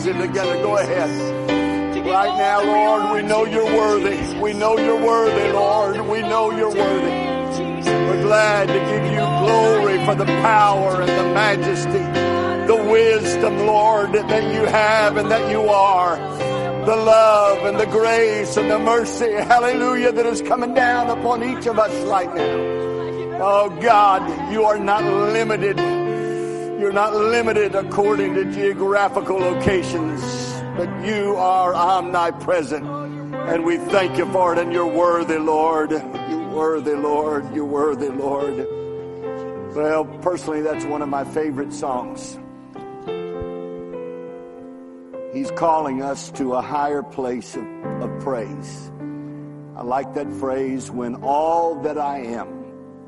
praise Him together. Go ahead. Right now, Lord, we know You're worthy. We know You're worthy, Lord. We know You're worthy. We're glad to give You glory for the power and the majesty, the wisdom, Lord, that You have and that You are. The love and the grace and the mercy, hallelujah, that is coming down upon each of us right now. Oh God, You are not limited. You're not limited according to geographical locations, but You are omnipresent. And we thank You for it, and You're worthy, Lord. You're worthy, Lord. You're worthy, Lord. Well, personally, that's one of my favorite songs. He's calling us to a higher place of praise. I like that phrase, when all that I am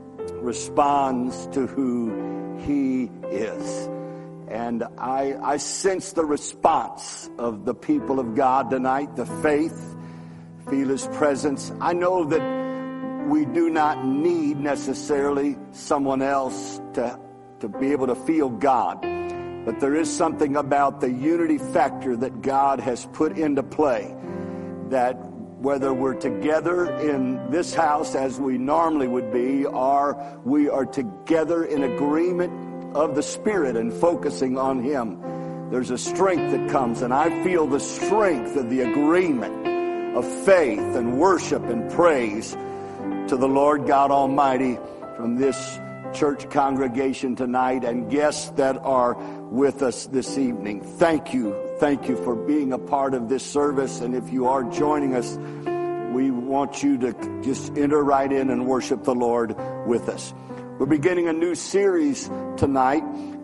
responds to who He is. And I sense the response of the people of God tonight, the faith, feel His presence. I know that we do not need necessarily someone else to be able to feel God. But there is something about the unity factor that God has put into play, that whether we're together in this house as we normally would be, or we are together in agreement of the Spirit and focusing on Him, there's a strength that comes. And I feel the strength of the agreement of faith and worship and praise to the Lord God Almighty from this church congregation tonight and guests that are with us this evening. Thank you for being a part of this service. And if you are joining us, we want you to just enter right in and worship the Lord with us. We're beginning a new series tonight.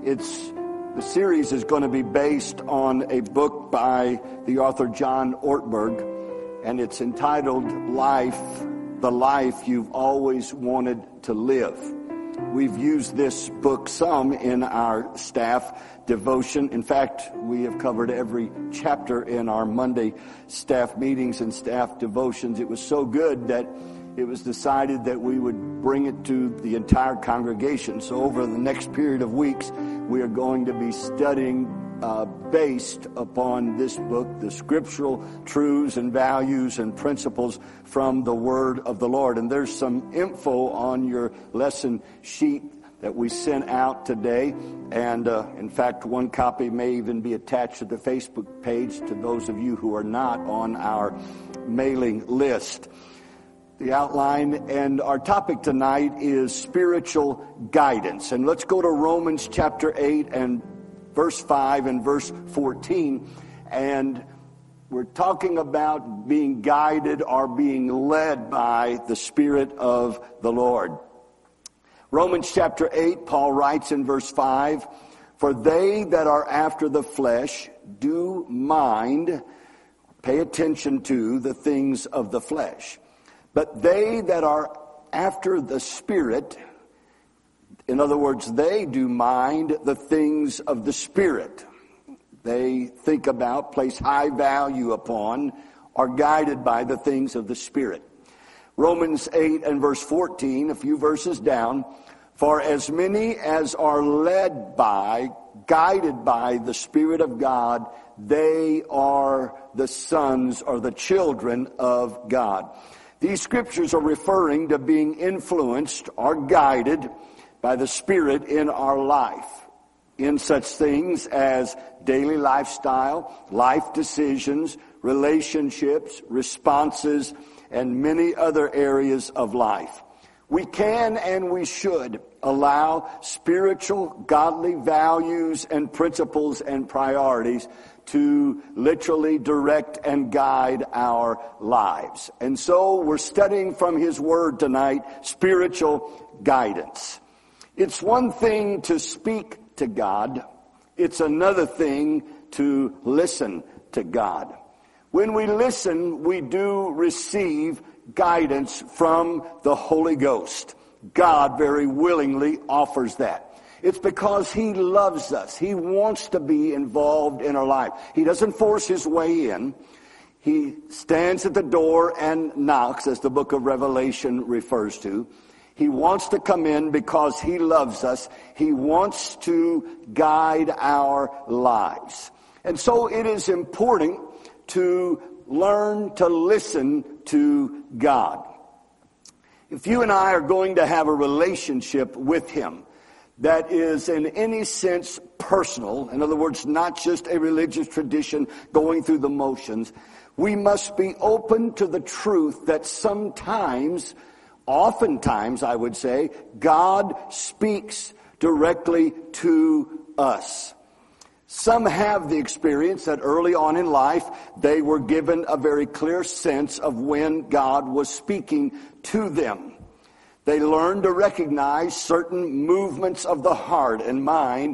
The series is going to be based on a book by the author John Ortberg, and it's entitled Life, the Life You've Always Wanted to Live. We've used this book some in our staff devotion. In fact, we have covered every chapter in our Monday staff meetings and staff devotions. It was so good that it was decided that we would bring it to the entire congregation. So over the next period of weeks, we are going to be studying based upon this book, the scriptural truths and values and principles from the Word of the Lord. And there's some info on your lesson sheet that we sent out today. And in fact, one copy may even be attached to the Facebook page to those of you who are not on our mailing list. The outline and our topic tonight is spiritual guidance. And let's go to Romans chapter 8 and verse 5 and verse 14. And we're talking about being guided or being led by the Spirit of the Lord. Romans chapter 8, Paul writes in verse 5, "For they that are after the flesh do mind," pay attention to the things of the flesh. "But they that are after the Spirit," in other words, they do mind the things of the Spirit. They think about, place high value upon, are guided by the things of the Spirit. Romans 8 and verse 14, a few verses down, "For as many as are led by, guided by the Spirit of God, they are the sons or the children of God." These scriptures are referring to being influenced or guided by the Spirit in our life, in such things as daily lifestyle, life decisions, relationships, responses, and many other areas of life. We can and we should allow spiritual, godly values and principles and priorities to literally direct and guide our lives. And so we're studying from His Word tonight, spiritual guidance. It's one thing to speak to God. It's another thing to listen to God. When we listen, we do receive guidance from the Holy Ghost. God very willingly offers that. It's because He loves us. He wants to be involved in our life. He doesn't force His way in. He stands at the door and knocks, as the book of Revelation refers to. He wants to come in because He loves us. He wants to guide our lives. And so it is important to learn to listen to God. If you and I are going to have a relationship with Him that is in any sense personal, in other words, not just a religious tradition going through the motions, we must be open to the truth that sometimes, oftentimes I would say, God speaks directly to us. Some have the experience that early on in life they were given a very clear sense of when God was speaking to them. They learned to recognize certain movements of the heart and mind,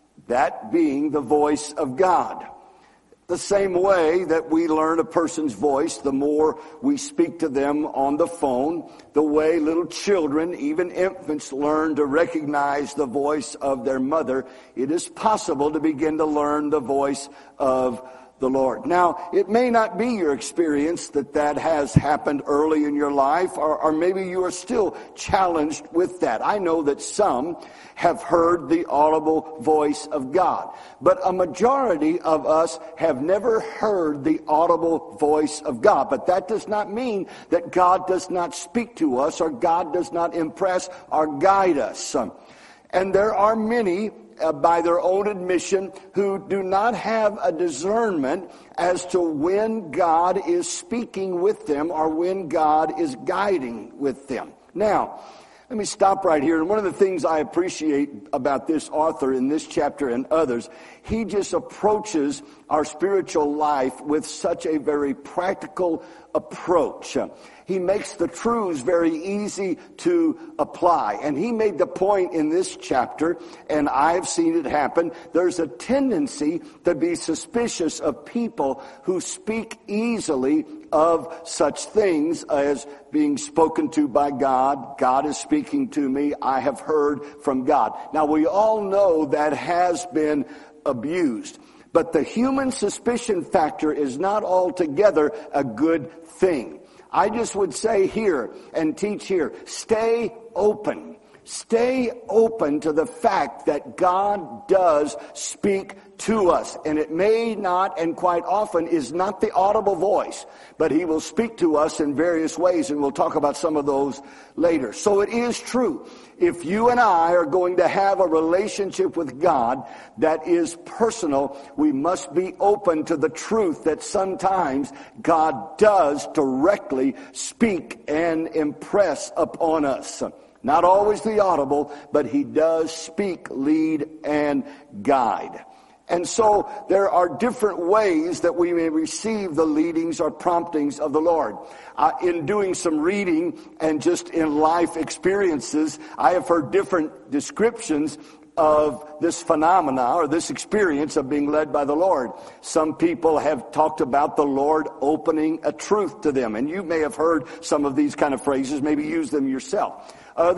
that being the voice of God. The same way that we learn a person's voice, the more we speak to them on the phone, the way little children, even infants, learn to recognize the voice of their mother, it is possible to begin to learn the voice of the Lord. Now, it may not be your experience that has happened early in your life, or maybe you are still challenged with that. I know that some have heard the audible voice of God, but a majority of us have never heard the audible voice of God. But that does not mean that God does not speak to us, or God does not impress or guide us. And there are many, by their own admission, who do not have a discernment as to when God is speaking with them or when God is guiding with them. Now, let me stop right here. And one of the things I appreciate about this author in this chapter and others, he just approaches our spiritual life with such a very practical approach. He makes the truths very easy to apply. And he made the point in this chapter, and I've seen it happen, there's a tendency to be suspicious of people who speak easily of such things as being spoken to by God. God is speaking to me. I have heard from God. Now, we all know that has been abused. But the human suspicion factor is not altogether a good thing. I just would say here and teach here, stay open. Stay open to the fact that God does speak to us. And it may not, and quite often is not the audible voice, but He will speak to us in various ways, and we'll talk about some of those later. So it is true. If you and I are going to have a relationship with God that is personal, we must be open to the truth that sometimes God does directly speak and impress upon us. Not always the audible, but He does speak, lead, and guide. And so there are different ways that we may receive the leadings or promptings of the Lord. In doing some reading and just in life experiences, I have heard different descriptions of this phenomena or this experience of being led by the Lord. Some people have talked about the Lord opening a truth to them, and you may have heard some of these kind of phrases, maybe use them yourself.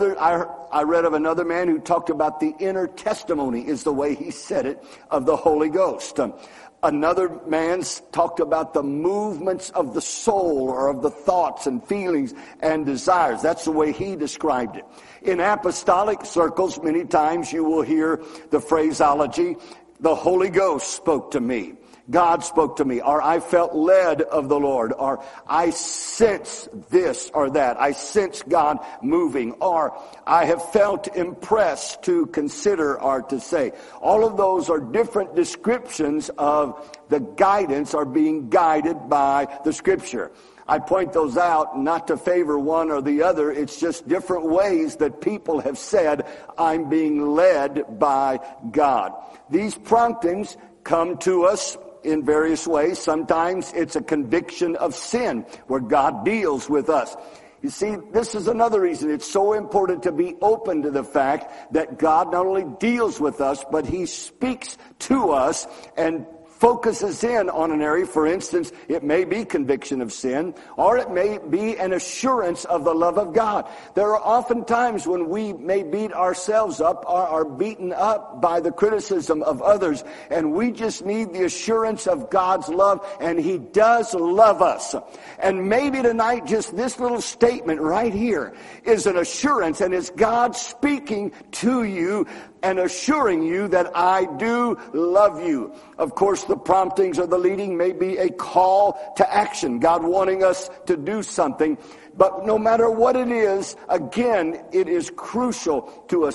I read of another man who talked about the inner testimony, is the way he said it, of the Holy Ghost. Another man talked about the movements of the soul or of the thoughts and feelings and desires. That's the way he described it. In apostolic circles, many times you will hear the phraseology, the Holy Ghost spoke to me. God spoke to me, or I felt led of the Lord, or I sense this or that. I sense God moving, or I have felt impressed to consider or to say. All of those are different descriptions of the guidance or being guided by the Scripture. I point those out not to favor one or the other. It's just different ways that people have said, I'm being led by God. These promptings come to us in various ways. Sometimes it's a conviction of sin where God deals with us. You see, this is another reason it's so important to be open to the fact that God not only deals with us, but He speaks to us and focuses in on an area. For instance, it may be conviction of sin, or it may be an assurance of the love of God. There are often times when we may beat ourselves up or are beaten up by the criticism of others, and we just need the assurance of God's love, and He does love us. And maybe tonight just this little statement right here is an assurance, and it's God speaking to you and assuring you that I do love you. Of course, the promptings or the leading may be a call to action, God wanting us to do something. But no matter what it is, again, it is crucial to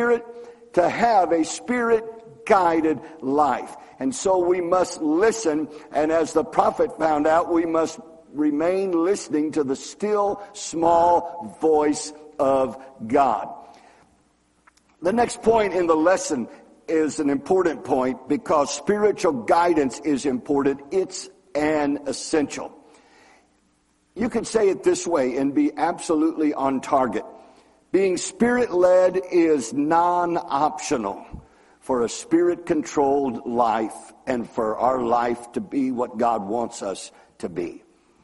have a spirit-guided life. And so we must listen, and as the prophet found out, we must remain listening to the still, small voice of God. The next point in the lesson is an important point because spiritual guidance is important. It's an essential. You can say it this way and be absolutely on target. Being spirit-led is non-optional for a spirit-controlled life and for our life to be what God wants us to be.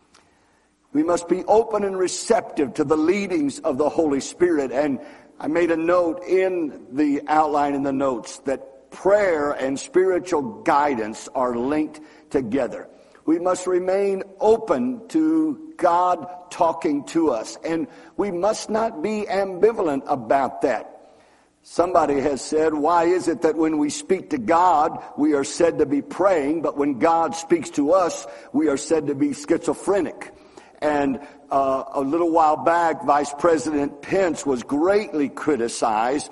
We must be open and receptive to the leadings of the Holy Spirit. And I made a note in the outline in the notes that prayer and spiritual guidance are linked together. We must remain open to God talking to us. And we must not be ambivalent about that. Somebody has said, why is it that when we speak to God, we are said to be praying, but when God speaks to us, we are said to be schizophrenic? And a little while back, Vice President Pence was greatly criticized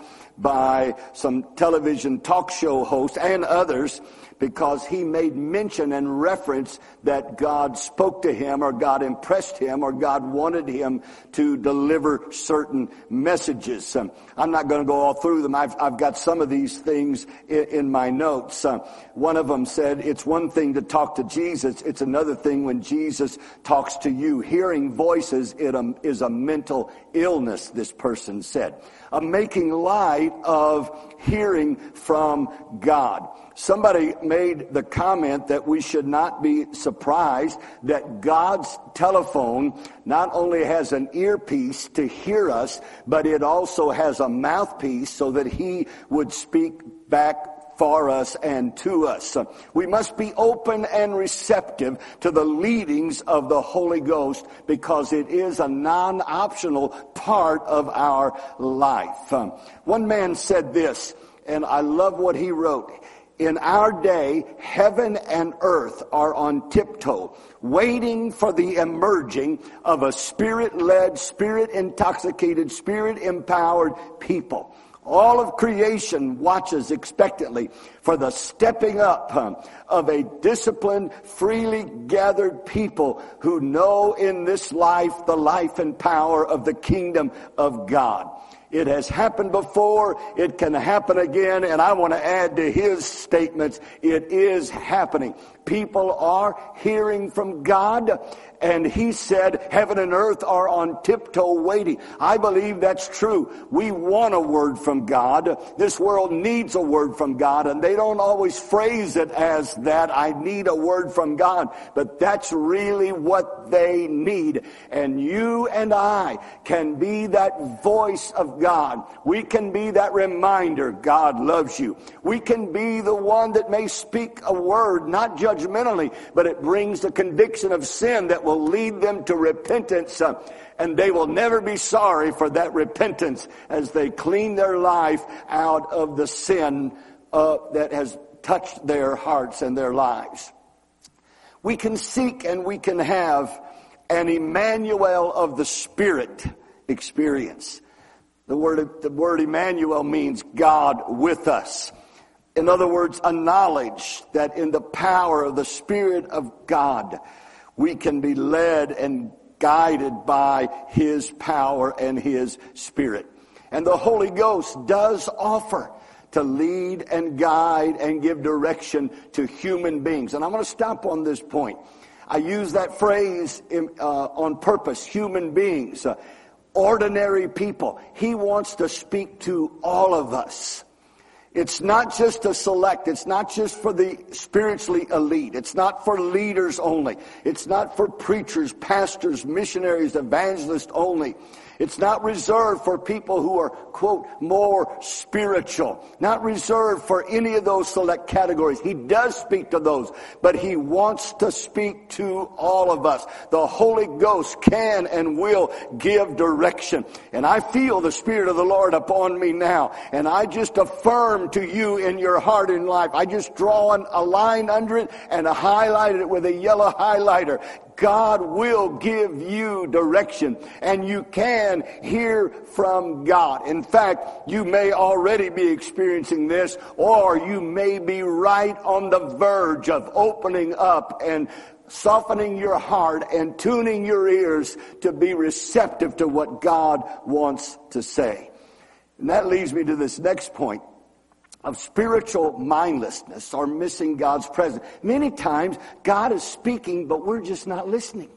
by some television talk show hosts and others because he made mention and reference that God spoke to him or God impressed him or God wanted him to deliver certain messages. I'm not going to go all through them. I've got some of these things in my notes. One of them said, it's one thing to talk to Jesus. It's another thing when Jesus talks to you. Hearing voices is a mental illness, this person said. Making light of hearing from God. Somebody made the comment that we should not be surprised that God's telephone not only has an earpiece to hear us, but it also has a mouthpiece so that he would speak back for us and to us. We must be open and receptive to the leadings of the Holy Ghost because it is a non-optional part of our life. One man said this, and I love what he wrote. In our day, heaven and earth are on tiptoe, waiting for the emerging of a spirit-led, spirit-intoxicated, spirit-empowered people. All of creation watches expectantly for the stepping up of a disciplined, freely gathered people who know in this life the life and power of the kingdom of God. It has happened before, it can happen again, and I want to add to his statements, it is happening. People are hearing from God, and he said heaven and earth are on tiptoe waiting. I believe that's true. We want a word from God. This world needs a word from God, and they don't always phrase it as that, I need a word from God, but that's really what they need. And you and I can be that voice of God. We can be that reminder God loves you. We can be the one that may speak a word, not judgmentally, but it brings the conviction of sin that will lead them to repentance, and they will never be sorry for that repentance as they clean their life out of the sin that has touched their hearts and their lives. We can seek and we can have an Emmanuel of the Spirit experience. The word Emmanuel means God with us. In other words, a knowledge that in the power of the Spirit of God, we can be led and guided by His power and His Spirit. And the Holy Ghost does offer to lead and guide and give direction to human beings. And I'm going to stop on this point. I use that phrase on purpose, human beings, ordinary people. He wants to speak to all of us. It's not just a select. It's not just for the spiritually elite. It's not for leaders only. It's not for preachers, pastors, missionaries, evangelists only. It's not reserved for people who are, quote, more spiritual. Not reserved for any of those select categories. He does speak to those, but he wants to speak to all of us. The Holy Ghost can and will give direction. And I feel the Spirit of the Lord upon me now. And I just affirm to you in your heart and life. I just draw a line under it and highlighted it with a yellow highlighter. God will give you direction, and you can hear from God. In fact, you may already be experiencing this, or you may be right on the verge of opening up and softening your heart and tuning your ears to be receptive to what God wants to say. And that leads me to this next point of spiritual mindlessness, or missing God's presence. Many times God is speaking, but we're just not listening.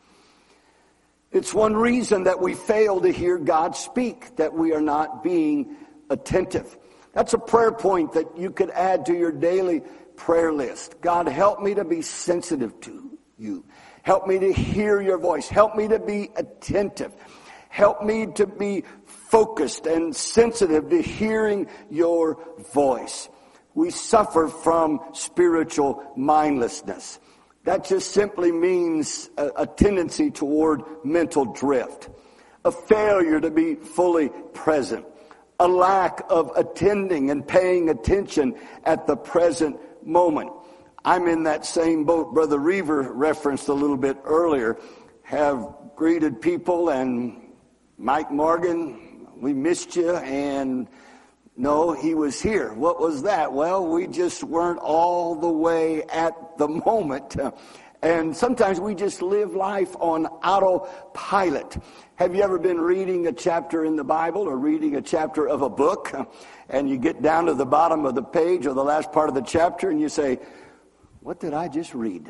It's one reason that we fail to hear God speak, that we are not being attentive. That's a prayer point that you could add to your daily prayer list. God, help me to be sensitive to you. Help me to hear your voice. Help me to be attentive. Help me to be focused and sensitive to hearing your voice. We suffer from spiritual mindlessness. That just simply means a tendency toward mental drift, a failure to be fully present, a lack of attending and paying attention at the present moment. I'm in that same boat Brother Reaver referenced a little bit earlier. Have greeted people and Mike Morgan, we missed you, and no, he was here. What was that? Well, we just weren't all the way at the moment. And sometimes we just live life on autopilot. Have you ever been reading a chapter in the Bible or reading a chapter of a book, and you get down to the bottom of the page or the last part of the chapter and you say, what did I just read?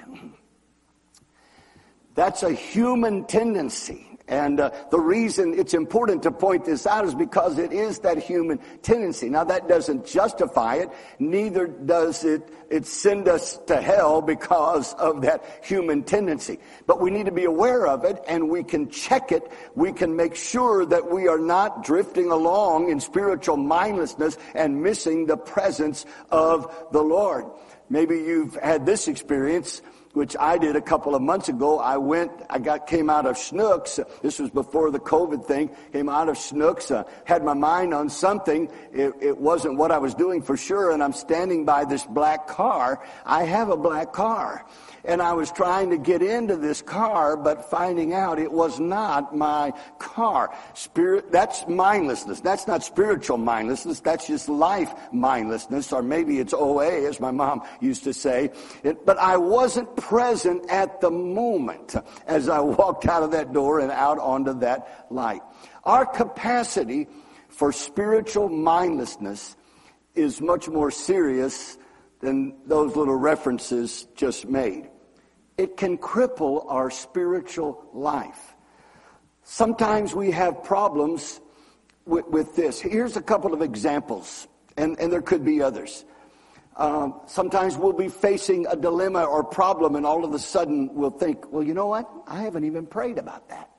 That's a human tendency. And the reason it's important to point this out is because it is that human tendency. Now, that doesn't justify it. Neither does it send us to hell because of that human tendency. But we need to be aware of it, and we can check it. We can make sure that we are not drifting along in spiritual mindlessness and missing the presence of the Lord. Maybe you've had this experience, which I did a couple of months ago. Came out of Schnucks. This was before the COVID thing. Came out of Schnucks, had my mind on something. It wasn't what I was doing for sure, and I'm standing by this black car. I have a black car. And I was trying to get into this car, but finding out it was not my car. That's mindlessness. That's not spiritual mindlessness. That's just life mindlessness, or maybe it's OA, as my mom used to say. But I wasn't present at the moment as I walked out of that door and out onto that light. Our capacity for spiritual mindlessness is much more serious than those little references just made. It can cripple our spiritual life. Sometimes we have problems with this. Here's a couple of examples, and there could be others. Sometimes we'll be facing a dilemma or problem, and all of a sudden we'll think, well, you know what? I haven't even prayed about that.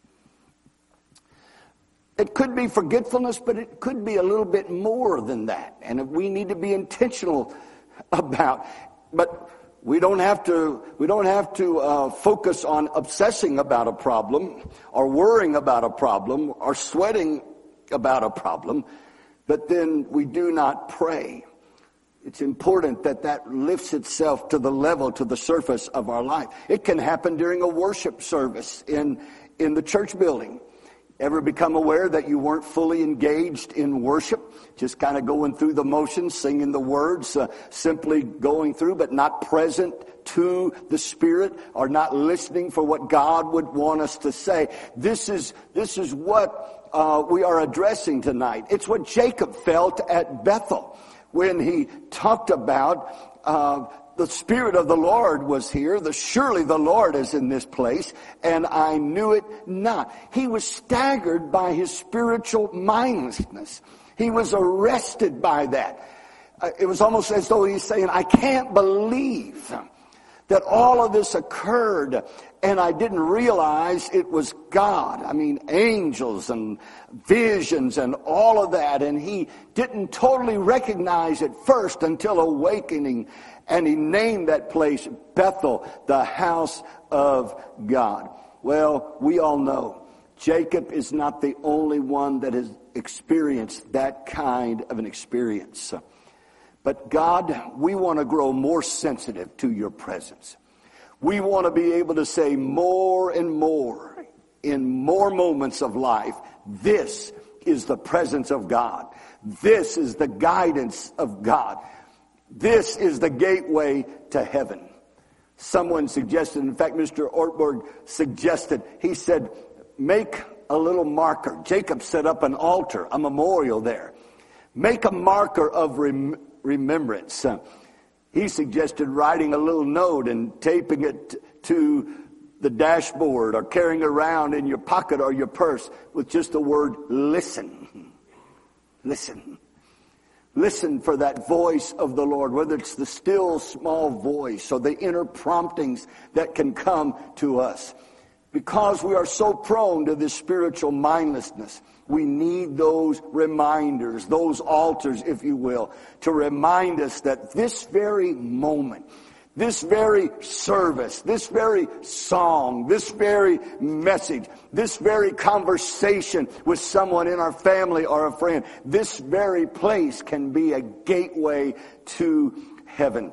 It could be forgetfulness, but it could be a little bit more than that. And we need to be intentional about. But we don't have to focus on obsessing about a problem or worrying about a problem or sweating about a problem, but then we do not pray. It's important that lifts itself to the level, to the surface of our life. It can happen during a worship service in the church building. Ever become aware that you weren't fully engaged in worship? Just kind of going through the motions, singing the words, simply going through, but not present to the Spirit, or not listening for what God would want us to say. This is what we are addressing tonight. It's what Jacob felt at Bethel when he talked about the Spirit of the Lord was here. Surely the Lord is in this place, and I knew it not. He was staggered by his spiritual mindlessness. He was arrested by that. It was almost as though he's saying, I can't believe that all of this occurred, and I didn't realize it was God. I mean, angels and visions and all of that, and he didn't totally recognize it first until awakening, and he named that place Bethel, the house of God. Well, we all know Jacob is not the only one that has experienced that kind of an experience. But God, we want to grow more sensitive to your presence. We want to be able to say more and more in more moments of life, this is the presence of God. This is the guidance of God. This is the gateway to heaven. Someone suggested, in fact, Mr. Ortberg suggested, he said, make a little marker. Jacob set up an altar, a memorial there. Make a marker of remembrance. He suggested writing a little note and taping it to the dashboard or carrying it around in your pocket or your purse with just the word listen. Listen. Listen for that voice of the Lord, whether it's the still small voice or the inner promptings that can come to us. Because we are so prone to this spiritual mindlessness, we need those reminders, those altars, if you will, to remind us that this very moment, this very service, this very song, this very message, this very conversation with someone in our family or a friend, this very place can be a gateway to heaven.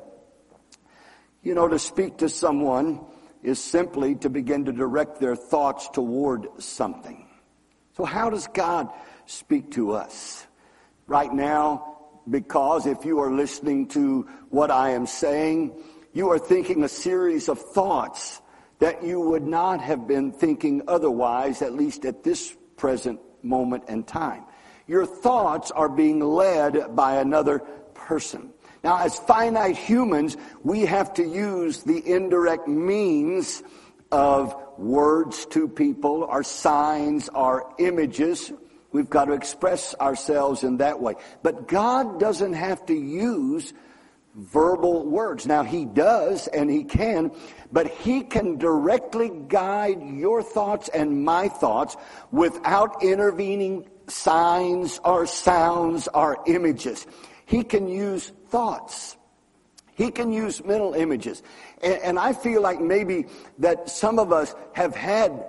You know, to speak to someone is simply to begin to direct their thoughts toward something. So how does God speak to us? Right now, because if you are listening to what I am saying, you are thinking a series of thoughts that you would not have been thinking otherwise, at least at this present moment and time. Your thoughts are being led by another person. Now, as finite humans, we have to use the indirect means of words to people, our signs, our images. We've got to express ourselves in that way. But God doesn't have to use verbal words. Now, he does, and he can, but he can directly guide your thoughts and my thoughts without intervening signs or sounds or images. He can use thoughts. He can use mental images. And I feel like maybe that some of us have had,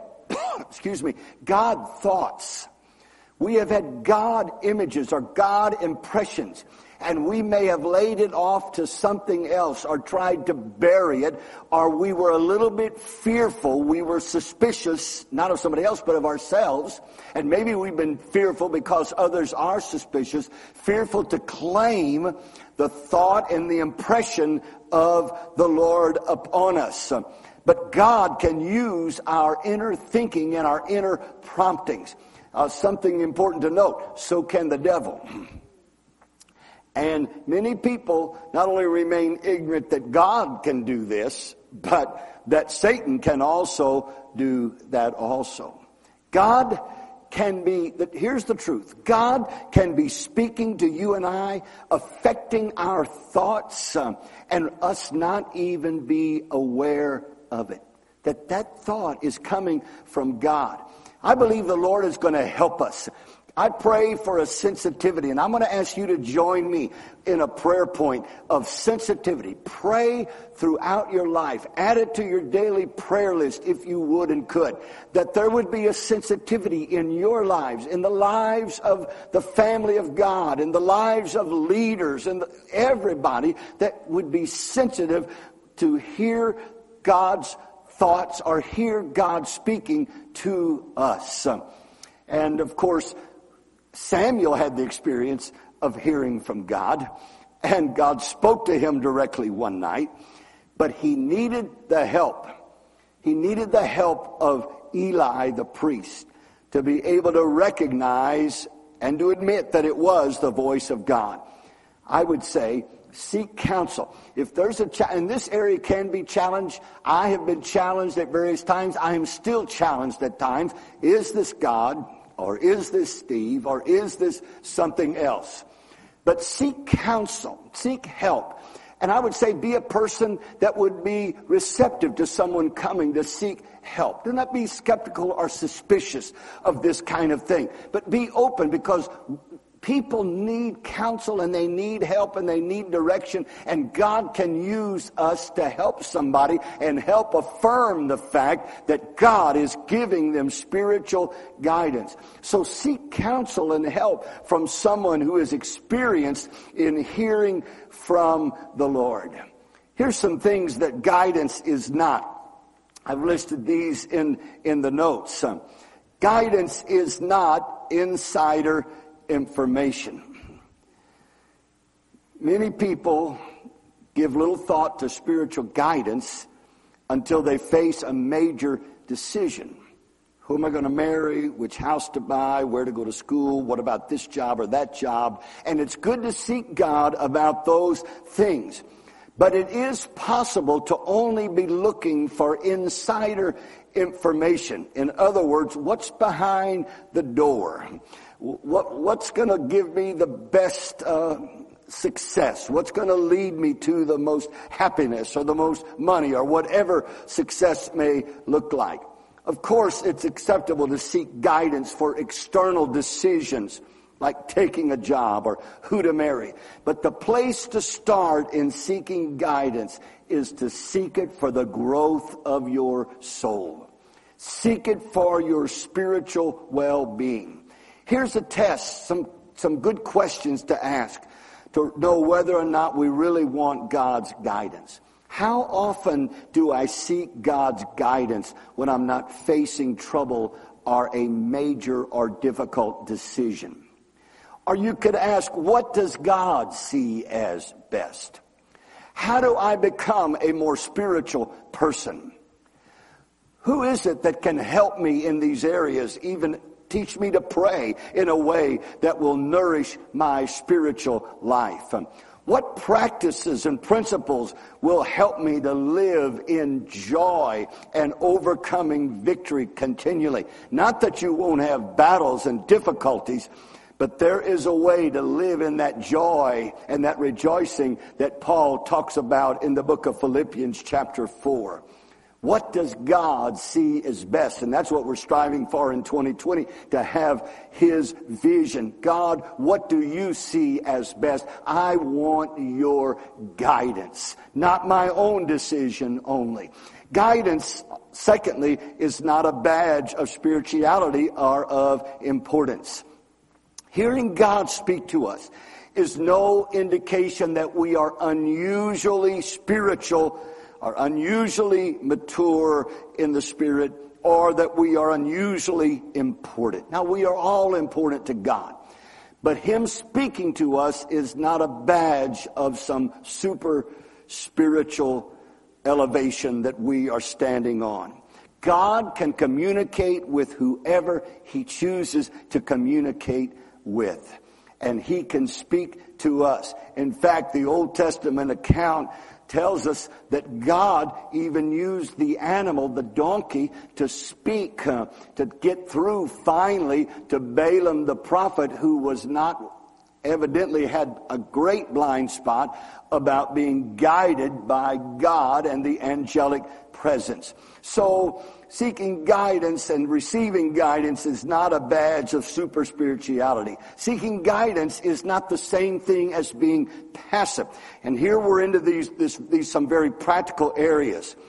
God thoughts. We have had God images or God impressions. And we may have laid it off to something else or tried to bury it, or we were a little bit fearful. We were suspicious, not of somebody else, but of ourselves. And maybe we've been fearful because others are suspicious, fearful to claim the thought and the impression of the Lord upon us. But God can use our inner thinking and our inner promptings. Something important to note, so can the devil. And many people not only remain ignorant that God can do this, but that Satan can also do that also. God can be, here's the truth, God can be speaking to you and I, affecting our thoughts, and us not even be aware of it. That thought is coming from God. I believe the Lord is going to help us. I pray for a sensitivity, and I'm going to ask you to join me in a prayer point of sensitivity. Pray throughout your life. Add it to your daily prayer list if you would and could. That there would be a sensitivity in your lives, in the lives of the family of God, in the lives of leaders, and everybody that would be sensitive to hear God's thoughts or hear God speaking to us. And of course, Samuel had the experience of hearing from God, and God spoke to him directly one night, but he needed the help. He needed the help of Eli the priest to be able to recognize and to admit that it was the voice of God. I would say, seek counsel. If there's and this area can be challenged. I have been challenged at various times. I am still challenged at times. Is this God? Or is this Steve? Or is this something else? But seek counsel. Seek help. And I would say be a person that would be receptive to someone coming to seek help. Do not be skeptical or suspicious of this kind of thing, but be open, because people need counsel and they need help and they need direction, and God can use us to help somebody and help affirm the fact that God is giving them spiritual guidance. So seek counsel and help from someone who is experienced in hearing from the Lord. Here's some things that guidance is not. I've listed these in the notes. Guidance is not insider information. Many people give little thought to spiritual guidance until they face a major decision. Who am I going to marry? Which house to buy? Where to go to school? What about this job or that job? And it's good to seek God about those things. But it is possible to only be looking for insider information. In other words, what's behind the door? What's going to give me the best success? What's going to lead me to the most happiness or the most money or whatever success may look like? Of course, it's acceptable to seek guidance for external decisions, like taking a job or who to marry. But the place to start in seeking guidance is to seek it for the growth of your soul. Seek it for your spiritual well-being. Here's a test, some good questions to ask to know whether or not we really want God's guidance. How often do I seek God's guidance when I'm not facing trouble or a major or difficult decision? Or you could ask, what does God see as best? How do I become a more spiritual person? Who is it that can help me in these areas, even teach me to pray in a way that will nourish my spiritual life? What practices and principles will help me to live in joy and overcoming victory continually? Not that you won't have battles and difficulties, but there is a way to live in that joy and that rejoicing that Paul talks about in the book of Philippians chapter 4. What does God see as best? And that's what we're striving for in 2020, to have His vision. God, what do you see as best? I want your guidance, not my own decision only. Guidance, secondly, is not a badge of spirituality or of importance. Hearing God speak to us is no indication that we are unusually spiritual or unusually mature in the Spirit, or that we are unusually important. Now, we are all important to God, but Him speaking to us is not a badge of some super spiritual elevation that we are standing on. God can communicate with whoever He chooses to communicate with, and He can speak to us. In fact, the Old Testament account tells us that God even used the animal, the donkey, to speak, to get through finally to Balaam the prophet, who was not, evidently had a great blind spot about being guided by God and the angelic presence. So seeking guidance and receiving guidance is not a badge of super spirituality. Seeking guidance is not the same thing as being passive. And here we're into these some very practical areas.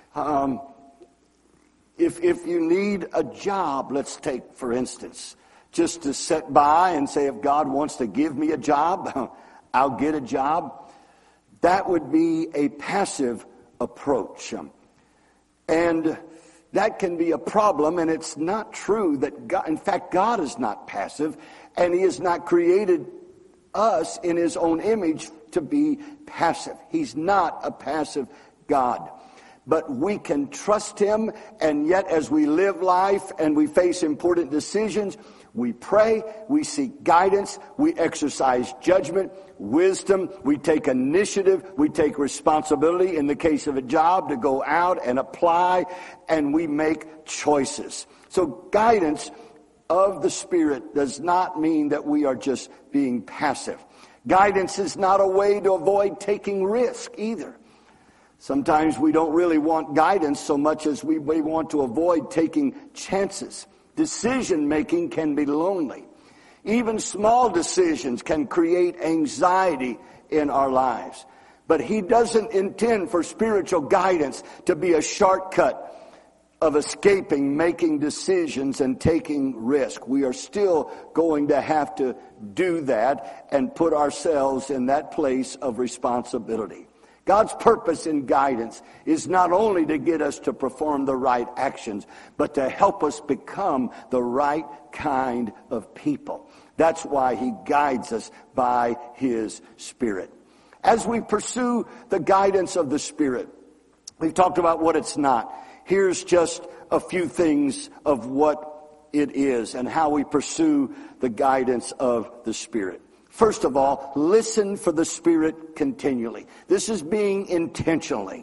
If you need a job, let's take, for instance, just to sit by and say, if God wants to give me a job, I'll get a job. That would be a passive approach. And that can be a problem, and it's not true that God, in fact, God is not passive, and He has not created us in His own image to be passive. He's not a passive God. But we can trust Him, and yet as we live life and we face important decisions, we pray, we seek guidance, we exercise judgment, wisdom, we take initiative, we take responsibility in the case of a job to go out and apply, and we make choices. So guidance of the Spirit does not mean that we are just being passive. Guidance is not a way to avoid taking risk either. Sometimes we don't really want guidance so much as we want to avoid taking chances. Decision making can be lonely. Even small decisions can create anxiety in our lives. But he doesn't intend for spiritual guidance to be a shortcut of escaping making decisions and taking risk. We are still going to have to do that and put ourselves in that place of responsibility. God's purpose in guidance is not only to get us to perform the right actions, but to help us become the right kind of people. That's why he guides us by his Spirit. As we pursue the guidance of the Spirit, we've talked about what it's not. Here's just a few things of what it is and how we pursue the guidance of the Spirit. First of all, listen for the Spirit continually. This is being intentional.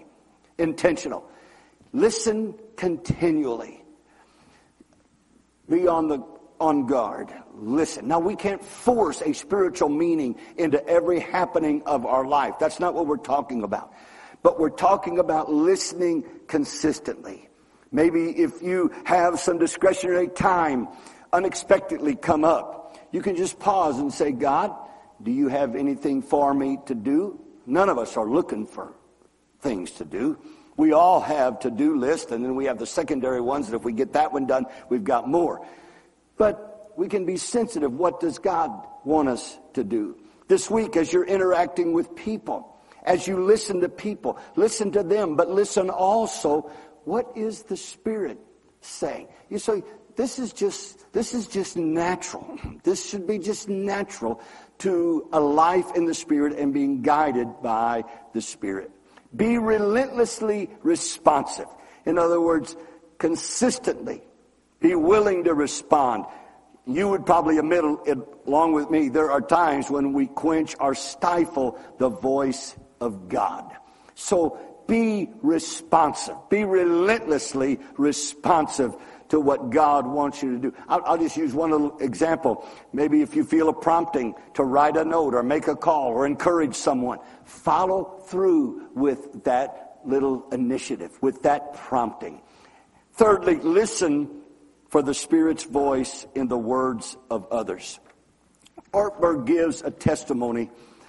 Listen continually. Be on guard. Listen. Now, we can't force a spiritual meaning into every happening of our life. That's not what we're talking about. But we're talking about listening consistently. Maybe if you have some discretionary time unexpectedly come up, you can just pause and say, God, do you have anything for me to do? None of us are looking for things to do. We all have to-do lists, and then we have the secondary ones that if we get that one done, we've got more. But we can be sensitive. What does God want us to do? This week, as you're interacting with people, as you listen to people, listen to them, but listen also, what is the Spirit saying? You say, this is just natural. This should be just natural to a life in the Spirit and being guided by the Spirit. Be relentlessly responsive. In other words, consistently be willing to respond. You would probably admit, along with me, there are times when we quench or stifle the voice of God. So be responsive. Be relentlessly responsive to what God wants you to do. I'll just use one little example. Maybe if you feel a prompting to write a note or make a call or encourage someone, follow through with that little initiative, with that prompting. Thirdly, listen for the Spirit's voice in the words of others. Ortberg gives a testimony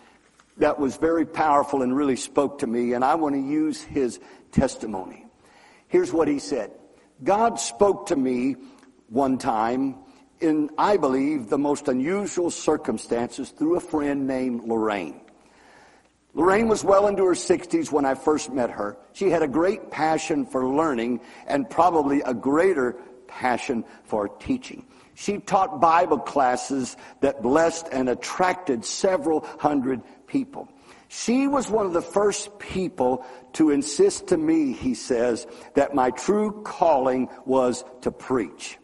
that was very powerful and really spoke to me, and I want to use his testimony. Here's what he said. God spoke to me one time in, I believe, the most unusual circumstances through a friend named Lorraine. Lorraine was well into her 60s when I first met her. She had a great passion for learning and probably a greater passion for teaching. She taught Bible classes that blessed and attracted several hundred people. She was one of the first people to insist to me, he says, that my true calling was to preach.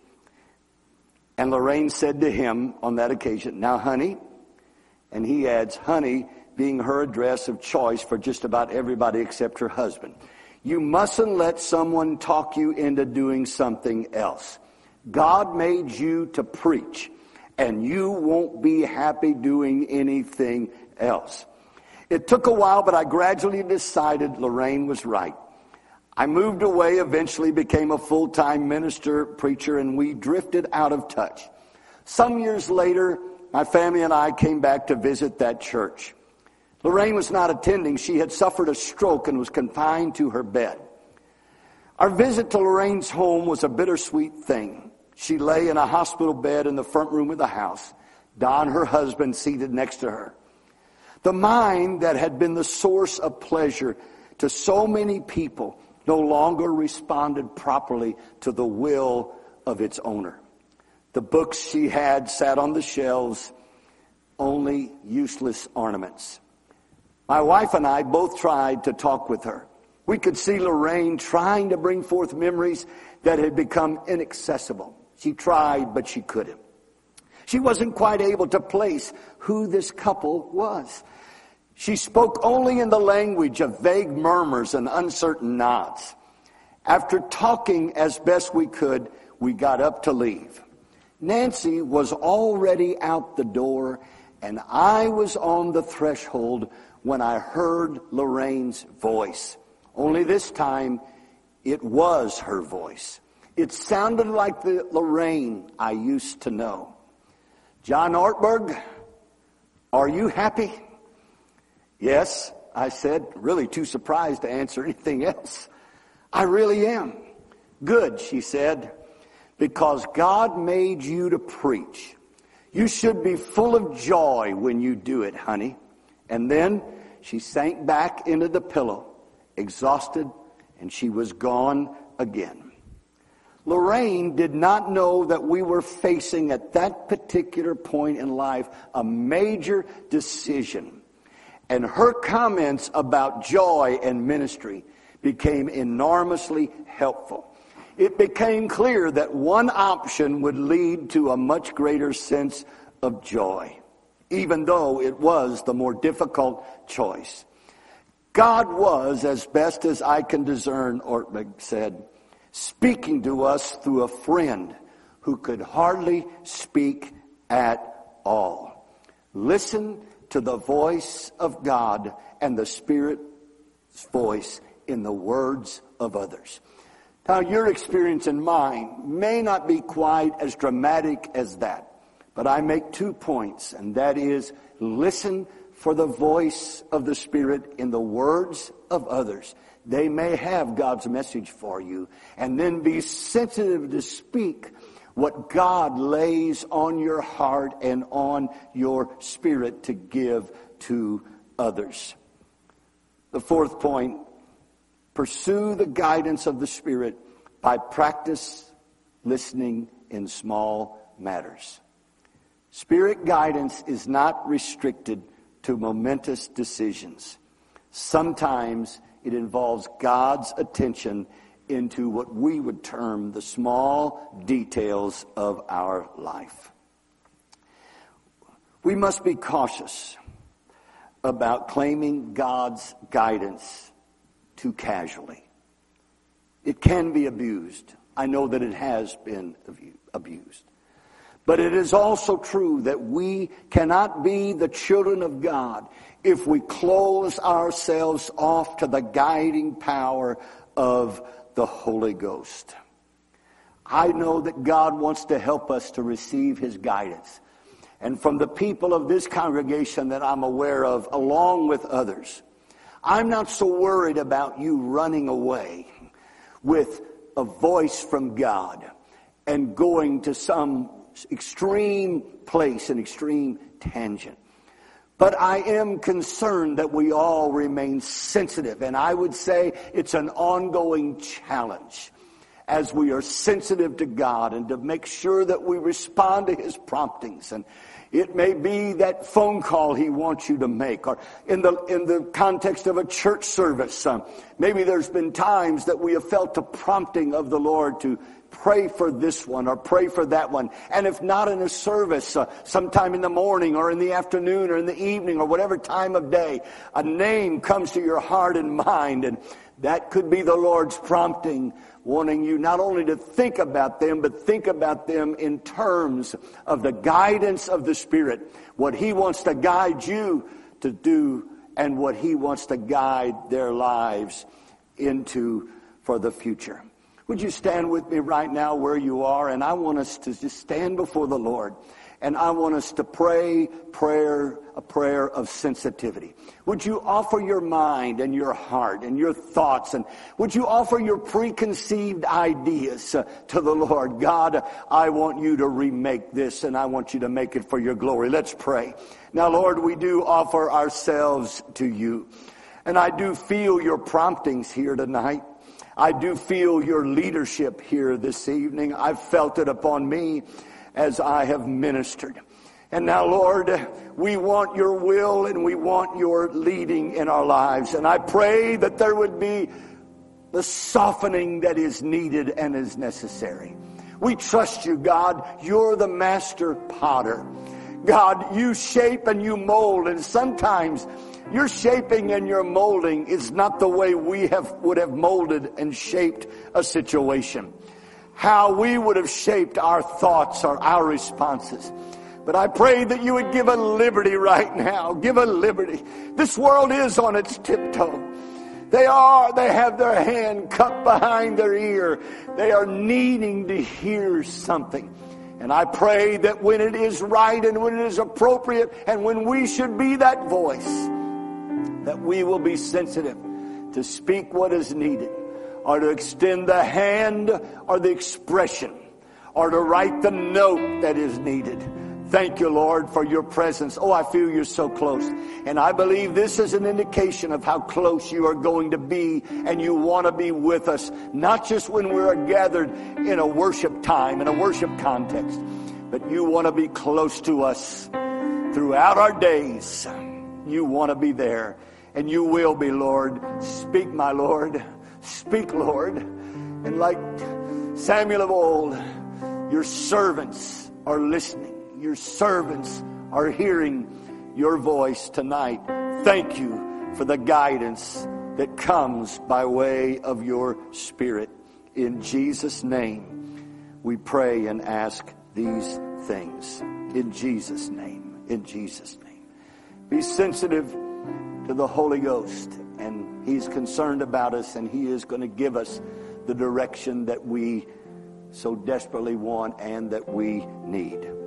And Lorraine said to him on that occasion, now, honey, and he adds, honey, being her address of choice for just about everybody except her husband, you mustn't let someone talk you into doing something else. God made you to preach, and you won't be happy doing anything else. It took a while, but I gradually decided Lorraine was right. I moved away, eventually became a full-time minister, preacher, and we drifted out of touch. Some years later, my family and I came back to visit that church. Lorraine was not attending. She had suffered a stroke and was confined to her bed. Our visit to Lorraine's home was a bittersweet thing. She lay in a hospital bed in the front room of the house, Don, her husband, seated next to her. The mind that had been the source of pleasure to so many people no longer responded properly to the will of its owner. The books she had sat on the shelves, only useless ornaments. My wife and I both tried to talk with her. We could see Lorraine trying to bring forth memories that had become inaccessible. She tried, but she couldn't. She wasn't quite able to place who this couple was. She spoke only in the language of vague murmurs and uncertain nods. After talking as best we could, we got up to leave. Nancy was already out the door, and I was on the threshold when I heard Lorraine's voice. Only this time, it was her voice. It sounded like the Lorraine I used to know. "John Ortberg, are you happy?" "Yes," I said, really too surprised to answer anything else. "I really am." "Good," she said, "because God made you to preach. You should be full of joy when you do it, honey." And then she sank back into the pillow, exhausted, and she was gone again. Lorraine did not know that we were facing at that particular point in life a major decision. And her comments about joy and ministry became enormously helpful. It became clear that one option would lead to a much greater sense of joy, even though it was the more difficult choice. God was, as best as I can discern, Ortberg said, speaking to us through a friend who could hardly speak at all. Listen to the voice of God and the Spirit's voice in the words of others. Now, your experience and mine may not be quite as dramatic as that, but I make 2 points, and that is, listen for the voice of the Spirit in the words of others. They may have God's message for you, and then be sensitive to speak what God lays on your heart and on your spirit to give to others. The 4th point, pursue the guidance of the Spirit by practice listening in small matters. Spirit guidance is not restricted to momentous decisions. Sometimes it involves God's attention into what we would term the small details of our life. We must be cautious about claiming God's guidance too casually. It can be abused. I know that it has been abused. But it is also true that we cannot be the children of God if we close ourselves off to the guiding power of the Holy Ghost. I know that God wants to help us to receive His guidance. And from the people of this congregation that I'm aware of, along with others, I'm not so worried about you running away with a voice from God and going to some extreme place, an extreme tangent. But I am concerned that we all remain sensitive, and I would say it's an ongoing challenge as we are sensitive to God and to make sure that we respond to His promptings. And it may be that phone call He wants you to make, or in the context of a church service, maybe there's been times that we have felt the prompting of the Lord to pray for this one or pray for that one. And if not in a service, sometime in the morning or in the afternoon or in the evening or whatever time of day, a name comes to your heart and mind, and that could be the Lord's prompting, wanting you not only to think about them, but think about them in terms of the guidance of the Spirit, what He wants to guide you to do and what He wants to guide their lives into for the future. Would you stand with me right now where you are? And I want us to just stand before the Lord. And I want us to pray a prayer of sensitivity. Would you offer your mind and your heart and your thoughts, and would you offer your preconceived ideas to the Lord? God, I want you to remake this, and I want you to make it for your glory. Let's pray. Now, Lord, we do offer ourselves to you. And I do feel your promptings here tonight. I do feel your leadership here this evening. I've felt it upon me as I have ministered. And now, Lord, we want your will and we want your leading in our lives. And I pray that there would be the softening that is needed and is necessary. We trust you, God. You're the master potter. God, you shape and you mold, and sometimes your shaping and your molding is not the way we would have molded and shaped a situation. How we would have shaped our thoughts or our responses. But I pray that you would give a liberty right now. Give a liberty. This world is on its tiptoe. They have their hand cupped behind their ear. They are needing to hear something. And I pray that when it is right and when it is appropriate and when we should be that voice, that we will be sensitive to speak what is needed, or to extend the hand or the expression, or to write the note that is needed. Thank you, Lord, for your presence. Oh, I feel you're so close. And I believe this is an indication of how close you are going to be, and you want to be with us, not just when we're gathered in a worship time, in a worship context, but you want to be close to us throughout our days. You want to be there, and you will be, Lord. Speak, my Lord. Speak, Lord. And like Samuel of old, your servants are listening. Your servants are hearing your voice tonight. Thank you for the guidance that comes by way of your Spirit. In Jesus' name, we pray and ask these things. In Jesus' name. In Jesus' name. Be sensitive to the Holy Ghost, and He's concerned about us, and He is going to give us the direction that we so desperately want and that we need.